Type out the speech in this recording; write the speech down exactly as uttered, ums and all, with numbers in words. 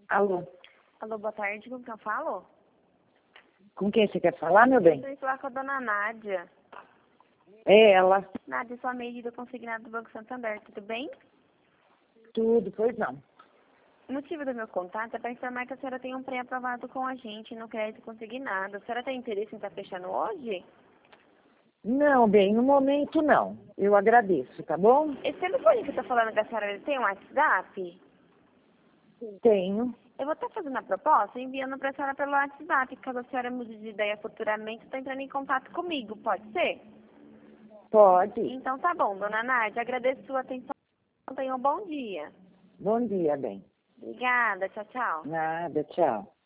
Alô, Alô, boa tarde, com quem eu falo? com quem você quer falar, meu bem? Eu estou falar com a dona Nádia. É ela. Nádia, sou a medida consignada do Banco Santander, tudo bem? Tudo, pois não. O motivo do meu contato é para informar que a senhora tem um pré-aprovado com a gente no crédito consignado. A senhora tem interesse em estar fechando hoje? Não, bem, no momento não. Eu agradeço, tá bom? Esse telefone que eu estou falando com a senhora, ele tem um WhatsApp? Tenho. Eu vou estar fazendo a proposta e enviando para a senhora pelo WhatsApp. Caso a senhora mude de ideia futuramente, está entrando em contato comigo, pode ser? Pode. Então tá bom, dona Nádia, agradeço sua atenção. Tenha um bom dia. Bom dia, bem. Obrigada, tchau, tchau. Nada, tchau.